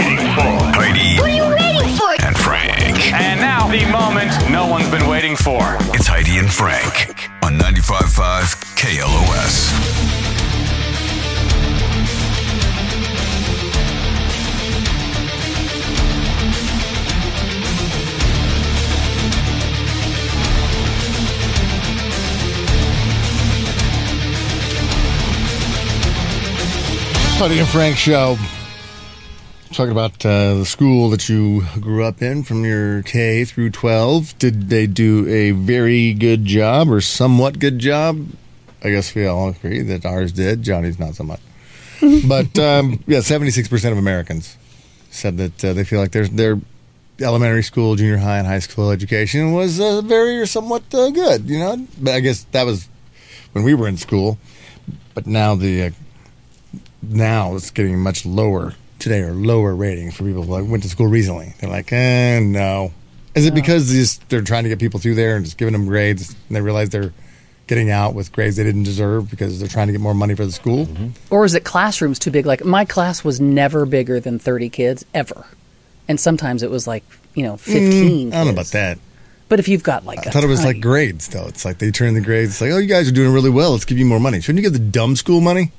waiting for. Heidi. What are you waiting for? And Frank. And now, the moment no one's been waiting for. It's Heidi and Frank on 95.5 KLOS. Heidi and Frank show. Talking about the school that you grew up in from your K through 12. Did they do a very good job or somewhat good job? I guess we all agree that ours did. Johnny's not so much. But, 76% of Americans said that they feel like their elementary school, junior high, and high school education was very or somewhat good, you know? But I guess that was when we were in school. But now now it's getting much lower today, or lower rating for people who went to school recently. They're like, no. Is it because they're trying to get people through there and just giving them grades, and they realize they're getting out with grades they didn't deserve because they're trying to get more money for the school? Mm-hmm. Or is it classrooms too big? Like, my class was never bigger than 30 kids, ever. And sometimes it was 15 kids. I don't know about that. But if you've got I thought it was like grades, though. It's like they turn the grades. It's like, oh, you guys are doing really well. Let's give you more money. Shouldn't you give the dumb school money?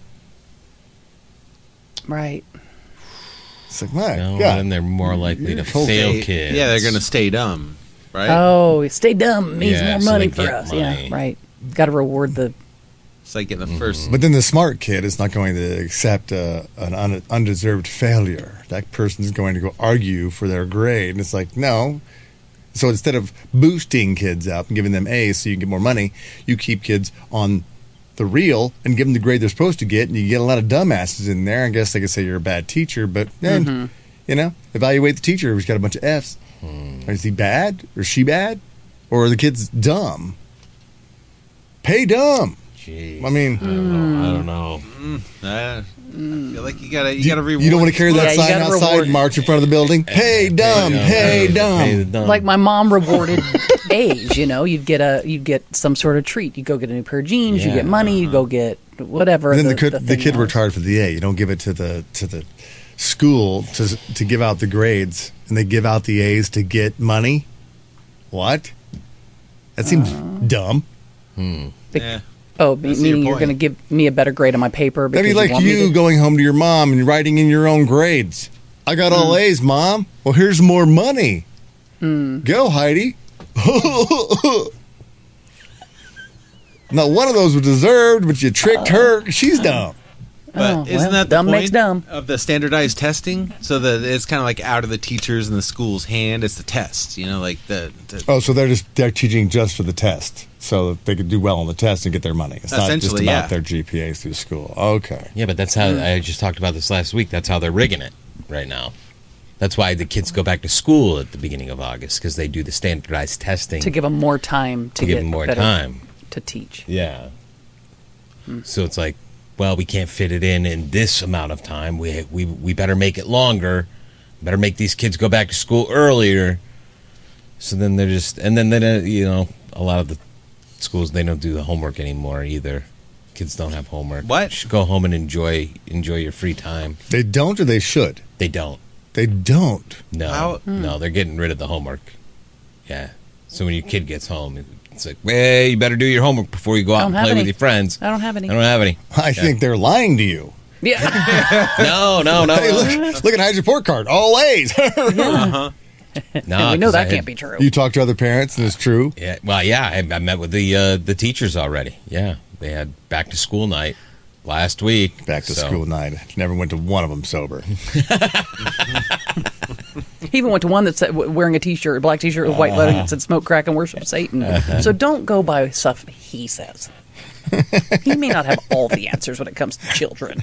Right. It's like, my God. Then they're more likely to fail kids. Yeah, they're going to stay dumb, right? Oh, stay dumb means more so money they for get us. money. Yeah, right. Got to reward the... It's like getting the first... But then the smart kid is not going to accept an undeserved failure. That person's going to go argue for their grade. And it's like, no. So instead of boosting kids up and giving them A's so you can get more money, you keep kids on the real and give them the grade they're supposed to get, and you get a lot of dumbasses in there. I guess they could say you're a bad teacher, but then, evaluate the teacher who's got a bunch of F's. Is he bad? Or is she bad? Or are the kids dumb? Pay dumb. Jeez. I mean, I don't know. I feel like you gotta reward. You don't want to carry that Yeah, you sign gotta outside reward. and march in front of the building? Pay dumb, pay dumb. Pay the dumb. Like, my mom rewarded A's, you'd get some sort of treat. You go get a new pair of jeans, you get money, you go get whatever. Then the thing kid was. worked hard for the A. You don't give it to the school to give out the grades, and they give out the A's to get money. What? That seems dumb. Yeah. Oh, I see your meaning you're point. going to give me a better grade on my paper? That'd Because be like want me you to- going home to your mom and writing in your own grades. I got all A's, Mom. Well, here's more money. Go, Heidi. Now, one of those was deserved, but you tricked her. She's dumb. But isn't that the dumb point makes dumb. of the standardized testing? So that it's kind of like out of the teacher's and the school's hand. It's the test, like the Oh, so they're teaching just for the test, so that they could do well on the test and get their money. It's not just Essentially, about yeah. their GPAs through school. Okay. Yeah, but that's how I just talked about this last week. That's how they're rigging it right now. That's why the kids go back to school at the beginning of August, because they do the standardized testing to give them more time to give get them more better time to teach. Yeah. So it's like, well, we can't fit it in this amount of time. We better make it longer. Better make these kids go back to school earlier. So then they're just, and then a lot of the schools, they don't do the homework anymore either. Kids don't have homework. What? You should go home and enjoy your free time. They don't, or they should? They don't. They don't. No, no, they're getting rid of the homework. Yeah. So when your kid gets home, it's like, well, you better do your homework before you go out and play with your friends. I don't have any. I don't have any. I think they're lying to you. Yeah. No. Hey, look at Heidi's report card. All A's. No, we know 'cause that can't be true. You talk to other parents, and it's true. Yeah, well, yeah, I met with the teachers already. Yeah, they had back to school night last week. Back to school night. Never went to one of them sober. He even went to one that said, wearing a T-shirt, a black T-shirt with white lettering that said "Smoke, Crack, and Worship Satan." So don't go by stuff he says. He may not have all the answers when it comes to children.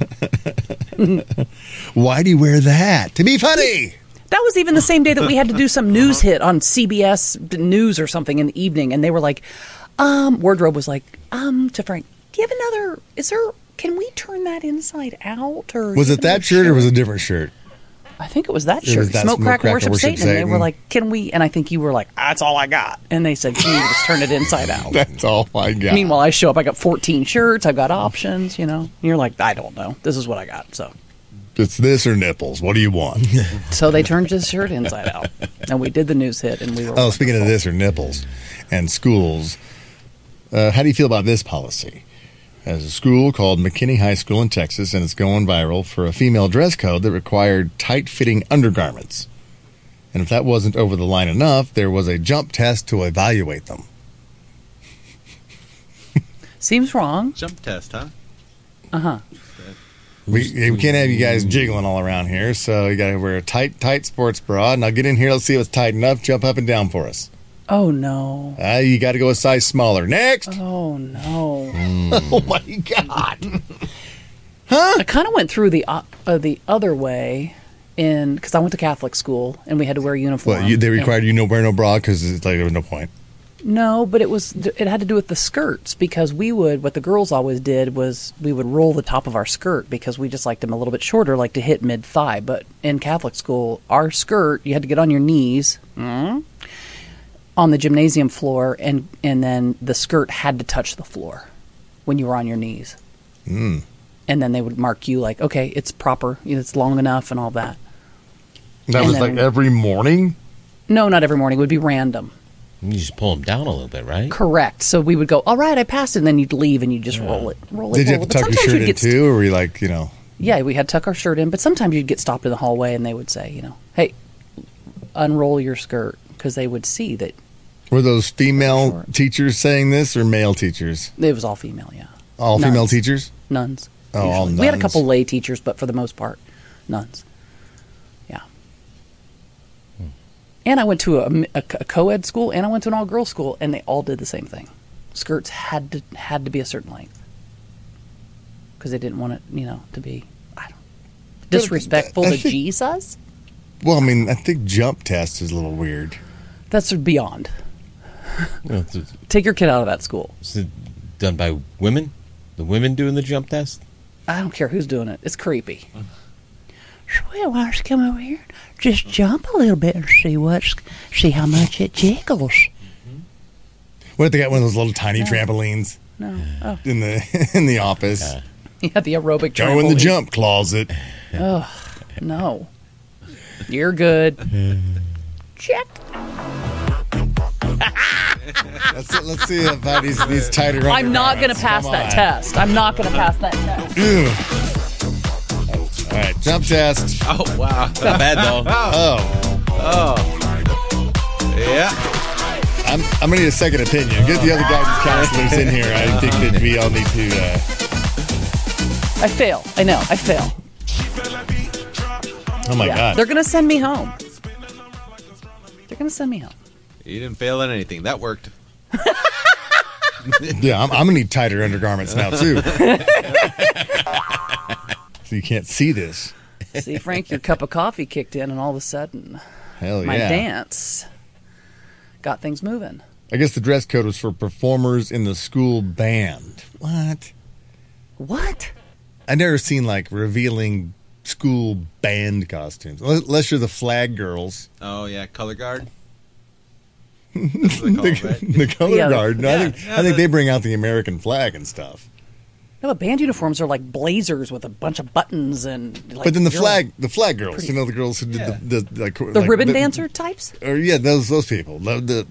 Why do you wear that? To be funny. That was even the same day that we had to do some news hit on CBS News or something in the evening, and they were like, Wardrobe was like, to Frank, do you have another? Can we turn that inside out? Or Was it that shirt or was it a different shirt? I think it was that It shirt. was that Smoke, Crack, and Worship Satan. And they were like, can we? And I think you were like, that's all I got. And they said, can you just turn it inside out? That's all I got. Meanwhile, I show up, I got 14 shirts, I've got options, And you're like, I don't know. This is what I got, so. It's this or nipples. What do you want? So they turned his shirt inside out, and we did the news hit, and we were. Oh, speaking of this or nipples and schools, how do you feel about this policy? There's a school called McKinney High School in Texas, and it's going viral for a female dress code that required tight-fitting undergarments. And if that wasn't over the line enough, there was a jump test to evaluate them. Seems wrong. Jump test, huh? We can't have you guys jiggling all around here, so you got to wear a tight sports bra. Now get in here, let's see if it's tight enough. Jump up and down for us. Oh no. You got to go a size smaller. Next. Oh no. Oh my God. I kind of went through the other way because I went to Catholic school and we had to wear a uniform. Well, they required you to wear no bra because there was no point. No, but it had to do with the skirts because what the girls always did was we would roll the top of our skirt because we just liked them a little bit shorter, like to hit mid-thigh. But in Catholic school, our skirt, you had to get on your knees on the gymnasium floor, and then the skirt had to touch the floor when you were on your knees. And then they would mark you like, okay, it's proper, it's long enough and all that. That And was then- like every morning? No, not every morning. It would be random. You just pull them down a little bit, right? Correct. So we would go, all right, I passed it, and then you'd leave and you'd just roll it. Did you have to But tuck your sometimes shirt you'd in get too, or were you like, Yeah, we had to tuck our shirt in, but sometimes you'd get stopped in the hallway and they would say, hey, unroll your skirt, because they would see that were those female Sure. teachers saying this or male teachers? it was all female, yeah. All Nuns. female teachers? Nuns. Oh, all usually. We had a nuns. couple lay teachers, but for the most part, nuns. Yeah. And I went to a co-ed school, and I went to an all-girls school, and they all did the same thing. Skirts had to be a certain length because they didn't want it, to be disrespectful I to think- Jesus. Well, I mean, I think jump test is a little weird. That's beyond. Well, Take your kid out of that school. Is it done by women? The women doing the jump test? I don't care who's doing it. It's creepy. Well, why don't you come over here? Just jump a little bit and see how much it jiggles. What if they got one of those little tiny trampolines No. Oh, in the office? yeah, the aerobic Go in the trampoline. jump closet. No. You're good. Check. Let's see if these tighter. I'm not going to undergarments. pass Come that on. test. I'm not going to pass that test. Ugh. All right, jump test. Oh, wow. Not bad, though. Oh, Yeah. I'm gonna need a second opinion. Get the other guidance counselors in here. I think that we all need to. I fail. I know. I fail. Oh my Yeah. God! They're going to send me home. They're going to send me home. You didn't fail at anything. That worked. Yeah, I'm gonna need tighter undergarments now too. So you can't see this. See, Frank, your cup of coffee kicked in, and all of a sudden, Hell my yeah! dance got things moving. I guess the dress code was for performers in the school band. What? What? I've never seen like revealing school band costumes, unless you're the flag girls. Oh, yeah. Color guard. That's what they call it, right? The color Yeah. guard. No, Yeah, I think they bring out the American flag and stuff. No, but band uniforms are like blazers with a bunch of buttons and. Like, But then the you're flag girls, pretty- the girls who did the the ribbon dancer types. or those people, the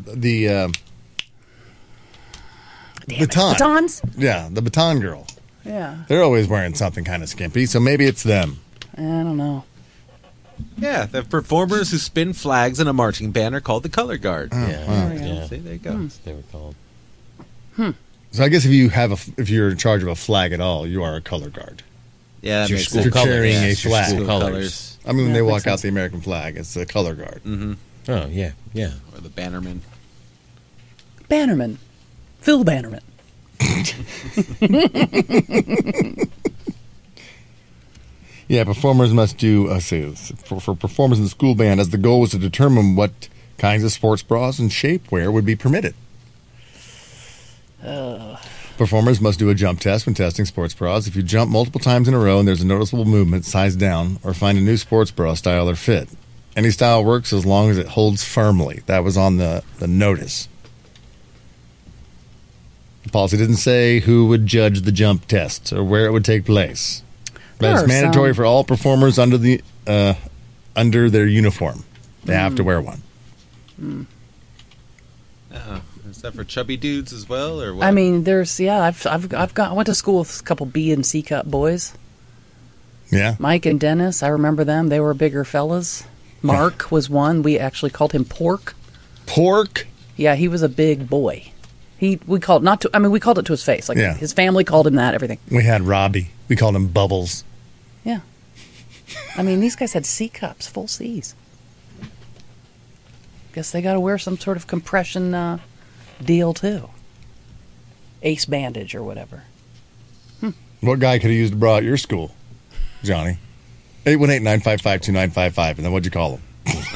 baton, Batons. yeah, the baton girl. Yeah, They're always wearing something kind of skimpy, so maybe it's them. I don't know. Yeah, the performers who spin flags in a marching band are called the color guard. Yeah. See, there you go. That's what they were called. So I guess if you're in charge of a flag at all, you are a color guard. Yeah, that It's your makes school sense. You're colors. carrying a It's your flag. school School colors. colors. I mean, when Yeah, they makes walk out sense. the American flag, it's the color guard. Oh, yeah, yeah. Or the bannerman. Bannerman, Phil Bannerman. Yeah, performers must do, for performers in the school band, as the goal was to determine what kinds of sports bras and shapewear would be permitted. Performers must do a jump test when testing sports bras. If you jump multiple times in a row and there's a noticeable movement, size down, or find a new sports bra style or fit. Any style works as long as it holds firmly. That was on the notice. The policy didn't say who would judge the jump test or where it would take place. But it's There are mandatory some. for all performers under their uniform. They have to wear one. Is that for chubby dudes as well, or what? I mean, I went to school with a couple B and C cup boys. Yeah. Mike and Dennis, I remember them. They were bigger fellas. Mark was one. We actually called him Pork. Pork? Yeah, he was a big boy. We called it to his face. Like Yeah. his family called him that. Everything. We had Robbie. We called him Bubbles. Yeah. I mean, these guys had C cups, full C's. Guess they got to wear some sort of compression deal too. Ace bandage or whatever. What guy could have used a bra at your school, Johnny? 818-955-2955. And then what'd you call him?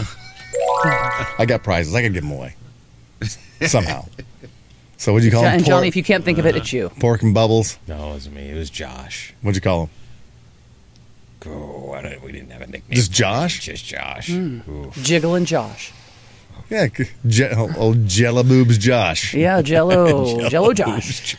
I got prizes. I could give them away. Somehow. So what'd you call him? And Johnny, if you can't think of it, it's you. Pork and Bubbles? No, it wasn't me. It was Josh. What'd you call him? Oh, we didn't have a nickname. Just Josh? Just Josh. Jiggle and Josh. Yeah, old Jello Boobs Josh. Yeah, Jello Josh.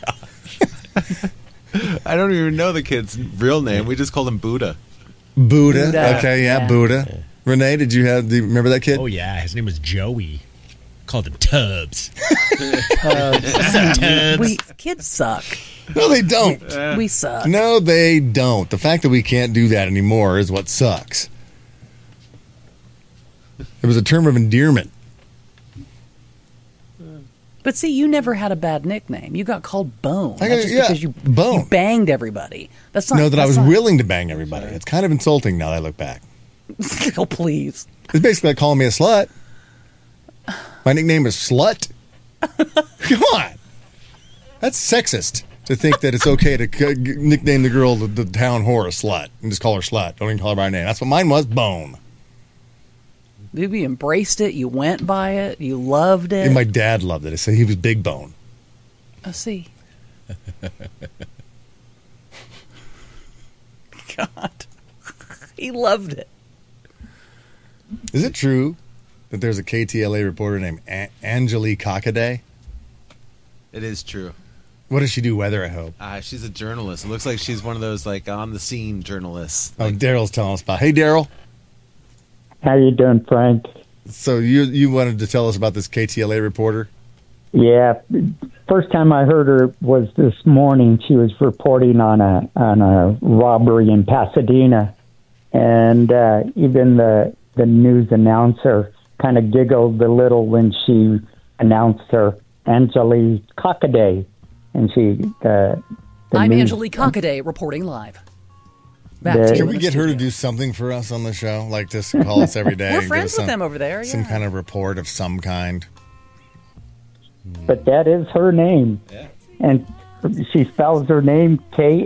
I don't even know the kid's real name. We just called him Buddha. Buddha. Buddha. Okay, yeah, Yeah. Buddha. Renee, do you remember that kid? Oh, yeah. His name was Joey. Called him Tubbs. Kids suck. No, they don't. We suck. No, they don't. The fact that we can't do that anymore is what sucks. It was a term of endearment. But see, you never had a bad nickname. You got called Bone. I got- That's just yeah, because you Bone. banged everybody. That's not. No, that I that's was not- willing to bang everybody. It's kind of insulting now that I look back. Oh, please. It's basically like calling me a slut. My nickname is Slut. Come on. That's sexist to think that it's okay to nickname the girl, the town whore, a slut. And just call her slut. Don't even call her by her name. That's what mine was, Bone. You embraced it. You went by it. You loved it. And my dad loved it. I said he was Big Bone. I see. God. He loved it. Is it true that there's a KTLA reporter named Angelique Cockaday? It is true. What does she do? Weather, I hope. She's a journalist. It looks like she's one of those like on the scene journalists. Oh, Daryl's telling us about. Hey, Daryl. How you doing, Frank? So you wanted to tell us about this KTLA reporter? Yeah, first time I heard her was this morning. She was reporting on a robbery in Pasadena, and even the news announcer kind of giggled a little when she announced her Angelique Cockaday, and she. I'm news- Angelique Cockaday reporting live. Back There- to you Can in we the get her to studio. do something for us on the show? Like just call us every day. We're and give friends us with them over there. Some Yeah. kind of report of some kind. But that is her name, and she spells her name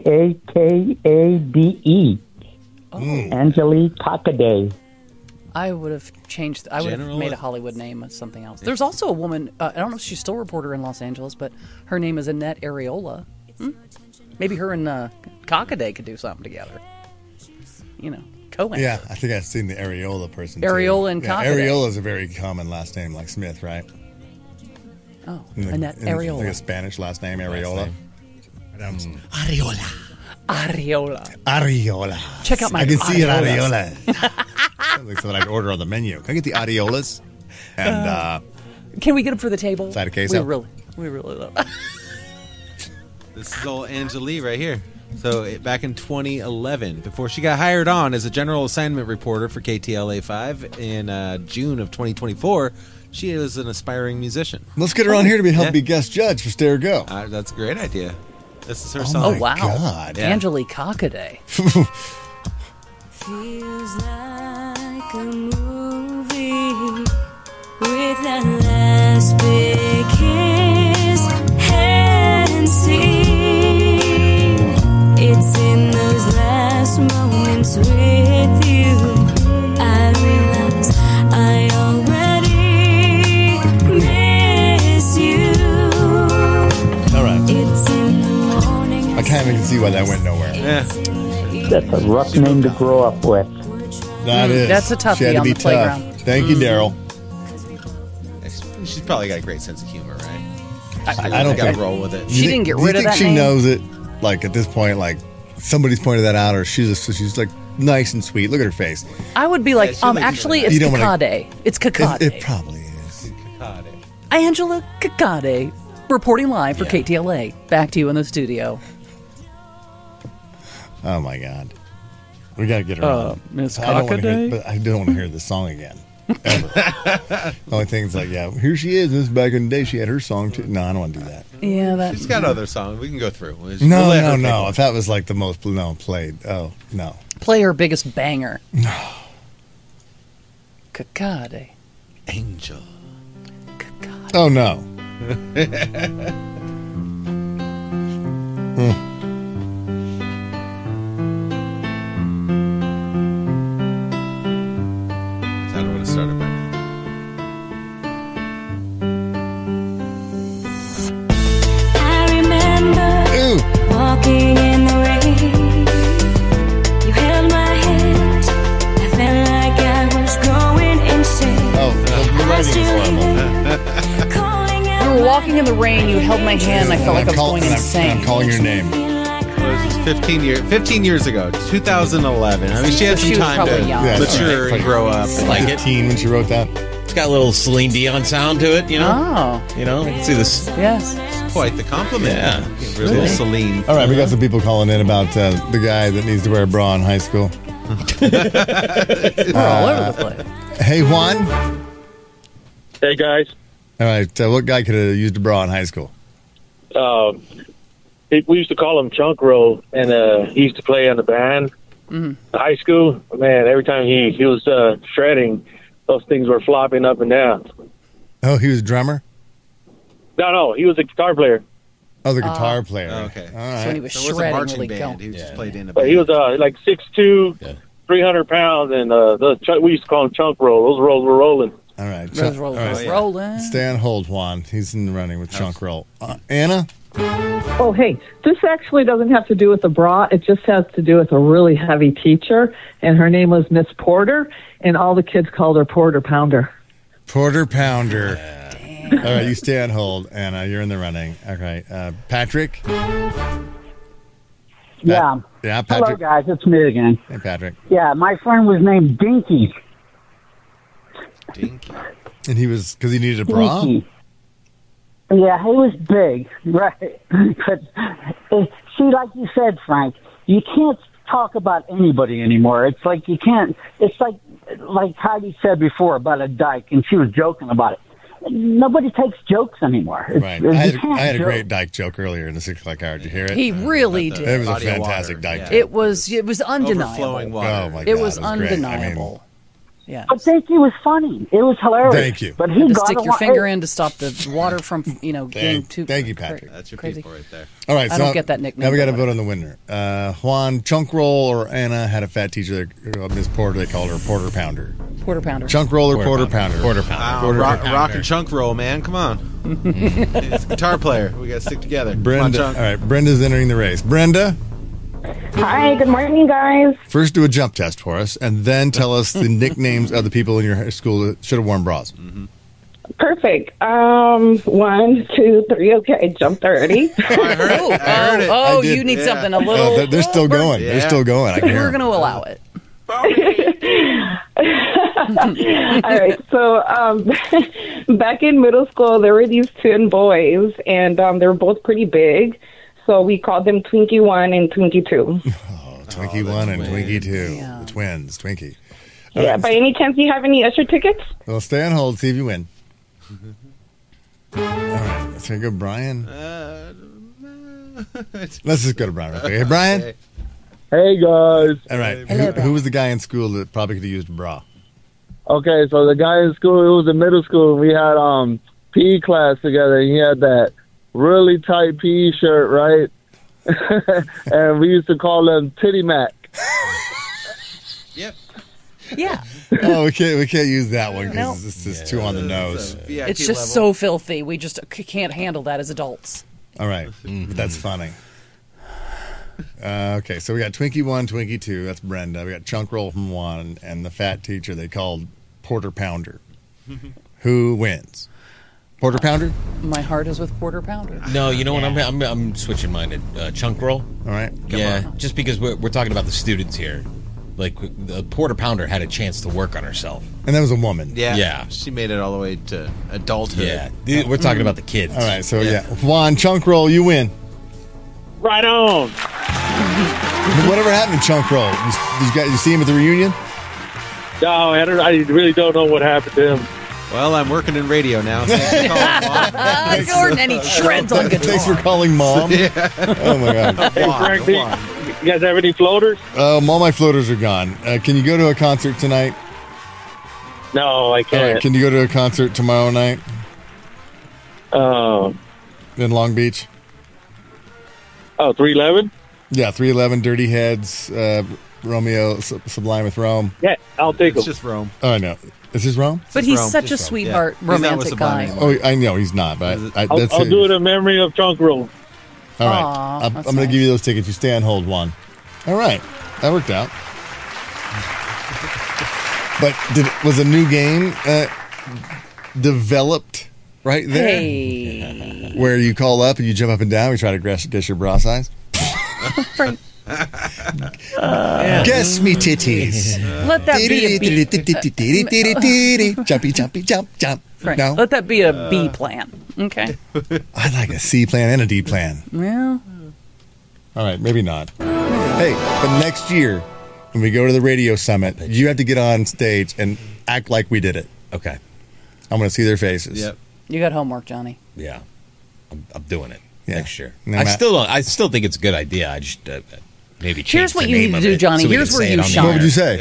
Kakade. Angelique Cockaday. I would have changed. I would have General- made a Hollywood name of something else. There's also a woman. I don't know if she's still a reporter in Los Angeles, but her name is Annette Areola. Maybe her and Cockaday could do something together. You know, co-anchor. Yeah, I think I've seen the Areola person. Areola and yeah, Cockaday. Areola is a very common last name, like Smith, right? Oh, In Annette Like a Areola. Spanish last name, Areola. Areola. Areola. Areola. Check out my I can see an areolas. areola. Like something I'd order on the menu. Can I get the areolas? And Can we get them for the table? Side of queso? We really love. This is old Angelique right here. So back in 2011, before she got hired on as a general assignment reporter for KTLA 5 in June of 2024, she is an aspiring musician. let's get her on here to help Yeah. be guest judge for Stare Go. That's a great idea. This is her Oh, song. Oh wow, God. Yeah. Angelique Cockaday. Feels like a movie with that last big kiss and see. It's in those last moments with you I realize I already miss you. All right. It's in the morning. I kind of can see why that went nowhere. Yeah. That's a rough name to grow up with. That is. That's a toughie She had to on be the playground. tough. Thank you, Daryl. She's probably got a great sense of humor, right? I don't got think to roll with it. She didn't get Do you rid of think that she name? knows it? Like at this point, like somebody's pointed that out, or she's like nice and sweet. Look at her face. I would be like, she looks actually, really it's You don't wanna- Kakade. It's Kakade. It probably is. Angela Kakade, reporting live for Yeah. KTLA. Back to you in the studio. Oh my God, we gotta get her on. Miss I don't wanna hear, Kakade. but I don't want to hear this song again. Ever. The only thing is like, yeah, here she is. This is back in the day. She had her song too. No, I don't want to do that. Yeah, She's that's got other songs. We can go through. We'll No, let no, her pick no. one. If that was like the most played. Oh no. play her biggest banger. Kakade. Angel. Kakade. Oh no. I don't want to start it right now. I remember Ooh. walking in the rain. You held my hand. I felt like I was going insane. Oh, the I writing is horrible. still calling out You were walking in the rain. You held my hand. I felt like I was going insane. I'm calling your name. This is 15 years ago, 2011. I mean, she had So some she was time probably to young. Yeah, mature right. and grow up. Like it. 15 when she wrote that. It's got a little Celine Dion sound to it, you know? Oh, You know, I can see this. yes. Quite the compliment. Yeah. Real little Celine. All right, we got some people calling in about the guy that needs to wear a bra in high school. We're all over the place. Hey, Juan. Hey guys, All right, what guy could have used a bra in high school? we used to call him Chunk Roll, and he used to play in the band. High school, man. Every time he was shredding, those things were flopping up and down. Oh, he was a drummer? No, he was a guitar player, Oh, the guitar player. Okay. All So when he right. was So it was a shredding, marching really band. going. He just played in a but band. he was like 6'2", Yeah. 300 pounds, and we used to call him Chunk Roll. Those rolls were rolling. All right. Rose roll, All right. rose rolling. Stay on hold, Juan. He's in the running with Chunk Roll. Anna? Oh, hey, this actually doesn't have to do with the bra. It just has to do with a really heavy teacher, and her name was Miss Porter, and all the kids called her Porter Pounder. Porter Pounder. All right, you stay on hold, Anna. You're in the running. Okay. Patrick? Yeah. Yeah, Hello, Patrick. guys. It's me again. Hey, Patrick. Yeah, my friend was named Dinky. Dinky. And he was, because he needed a bra? Dinky. Yeah, he was big, right? But see, like you said, Frank, you can't talk about anybody anymore. It's like you can't. It's like Heidi said before about a dyke, and she was joking about it. Nobody takes jokes anymore. Right. You I had can't a joke. great dyke joke earlier in the 6 o'clock hour. Did you hear it? He really did. It was a Body of fantastic water, dyke yeah. joke. It was undeniable. Overflowing water. Oh, my God. It was great. undeniable. Yeah. But Dinky was funny. It was hilarious. Thank you. But You he had to got stick a your lot- finger in to stop the water from, getting too. Thank you, Patrick. That's your Crazy. people right there. All right, I so don't get that nickname, Now we got to but vote on the winner. Juan, Chunk Roll, or Anna had a fat teacher, Miss Porter. They called her Porter Pounder. Quarter pounder. Chunk Roll or Porter Pounder? Quarter pounder. Wow, Quarter rock, pounder. rock and chunk roll, man. Come on. He's a guitar player. We got to stick together. Come on, Brenda. Chunk. All right, Brenda's entering the race. Brenda, Hi, good morning, guys. first do a jump test for us, and then tell us the nicknames of the people in your school that should have worn bras. Perfect. 1, 2, 3. Okay, jump 30. I heard it. Oh, I did. you need Yeah. something a little. They're still going. They're Yeah. still going. I can hear We're 'em. going to allow it. All right. So, back in middle school, there were these twin boys, and they were both pretty big. So we called them Twinkie 1 and Twinkie 2. Twinkie 1 and Twinkie 2. The twins, Twinkie. All Yeah. right. By any chance, you have any Usher tickets? Well, stay on hold, see if you win. All right, let's go, Brian. Let's just go to Brian real quick. Hey, Brian. Hey guys. All right. Who was the guy in school that probably could have used a bra? Okay, so the guy in school, it was in middle school. We had PE class together. And he had that really tight PE shirt, right? And we used to call him Titty Mac. Yep. Yeah. Oh, we can't use that one No. because this is too on the nose. It's just so filthy. We just can't handle that as adults. All right, that's funny. Okay, so we got Twinkie 1, Twinkie 2. That's Brenda. We got Chunk Roll from 1, and the fat teacher they called Porter Pounder. Who wins? Porter Pounder? My heart is with Quarter Pounder. No, you know what? I'm switching mine to chunk roll. All right. Just because we're talking about the students here. Like, the Porter Pounder had a chance to work on herself. And that was a woman. Yeah. She made it all the way to adulthood. Yeah. We're talking about the kids. All right, so Juan, chunk roll, you win. Right on. Whatever happened to chunk roll? You see him at the reunion? No, I really don't know what happened to him. Well, I'm working in radio now. Thanks for calling, Mom. Jordan, and he shreds on guitar. Thanks for calling, Mom. Yeah. Oh, my God. Hey, Frank, you guys have any floaters? All my floaters are gone. Can you go to a concert tonight? No, I can't. All right, can you go to a concert tomorrow night? In Long Beach? 311? Yeah, 311, Dirty Heads, Romeo, Sublime with Rome. Yeah, I'll take him. It's just Rome. Oh, I know. Is this Rome? But he's such a sweetheart, romantic guy. Oh, I know he's not, but I'll do it in memory of Chunk Roll. All right. I'm going to give you those tickets. You stay on hold, Juan. All right. That worked out. But was a new game developed right there? Hey. Where you call up and you jump up and down. We try to guess your bra size. Frank. Guess me titties. Let that be a B. Jumpy, jumpy, jump, jump. Frank, No? let that be a B plan. Okay. I like a C plan and a D plan. Well. All right, maybe not. Hey, but next year, when we go to the radio summit, you have to get on stage and act like we did it. Okay. I'm going to see their faces. Yep. You got homework, Johnny. Yeah. I'm doing it next year. No, I Matt- still think it's a good idea. I just maybe change Here's what the you name need to of do, it Johnny. so we Here's can where say it you on the shine. What would you air. say?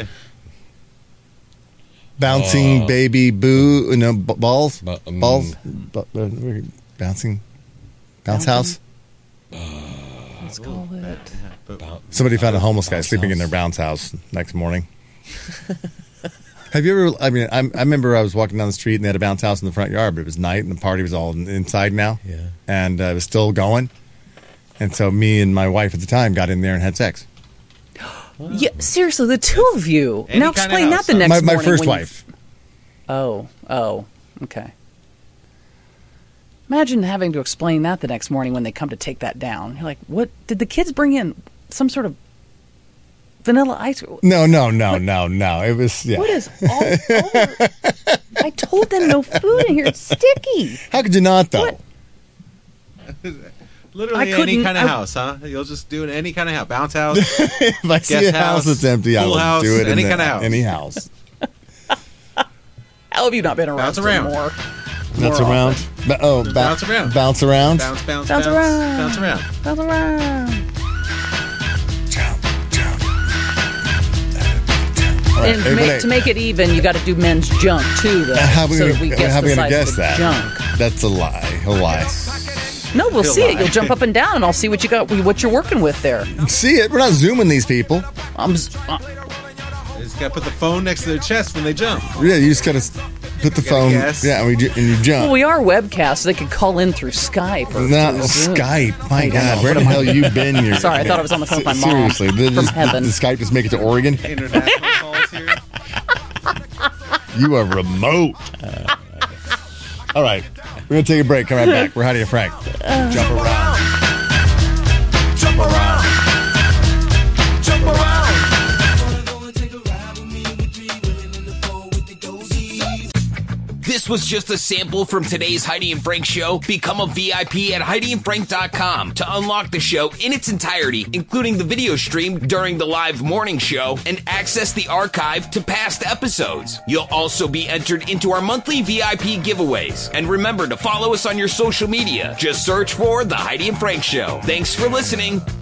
Bouncing baby boo, no, balls? Balls? Bouncing? Bounce house? Let's call it. Somebody found a homeless guy sleeping in their bounce house next morning. Have you ever, I remember I was walking down the street and they had a bounce house in the front yard, but it was night and the party was all inside now. Yeah. And it was still going. And so me and my wife at the time got in there and had sex. Yeah, seriously, the two of you. Any Now kind of explain house, that the next My morning. first when you- wife. Oh, okay. Imagine having to explain that the next morning when they come to take that down. You're like, what? Did the kids bring in some sort of vanilla ice? No. It was, yeah. What is all over? I told them no food in here. It's sticky. How could you not, though? Literally any kind of house, huh? You'll just do it in any kind of house. Bounce house. If I see guest a house that's empty, I pool will house, do it any in kind of house. any house. How have you not been around Bounce around. more? Bounce more around. often? Bounce around. Bounce around. Bounce around. Bounce around. Bounce around. Bounce around. All right, And hey, but to make it even, you got to do men's junk too, though. how are we so gonna, that we guess how are we the gonna size guess of the that? junk. That's a lie. He'll lie. No, we'll He'll see it. lie. You'll jump up and down, and I'll see what you got, what you're working with there. See it? We're not zooming these people. You just got to put the phone next to their chest when they jump. Yeah, you just gotta put the gotta phone. guess. Yeah, and you jump. Well, we are webcast, so they could call in through Skype or No, through Zoom. Skype. My I God, know. where the What am hell I- you been? Here? Sorry, I thought I was on the phone with my mom. Seriously, did from heaven. Did Skype just make it to Oregon? International calls here. You are remote. All right, we're gonna take a break. Come right back. We're Heidi and Frank. Jump around. Jump around. Jump around. This was just a sample from today's Heidi and Frank show. Become a VIP at HeidiandFrank.com to unlock the show in its entirety, including the video stream during the live morning show, and access the archive to past episodes. You'll also be entered into our monthly VIP giveaways. And remember to follow us on your social media. Just search for The Heidi and Frank Show. Thanks for listening.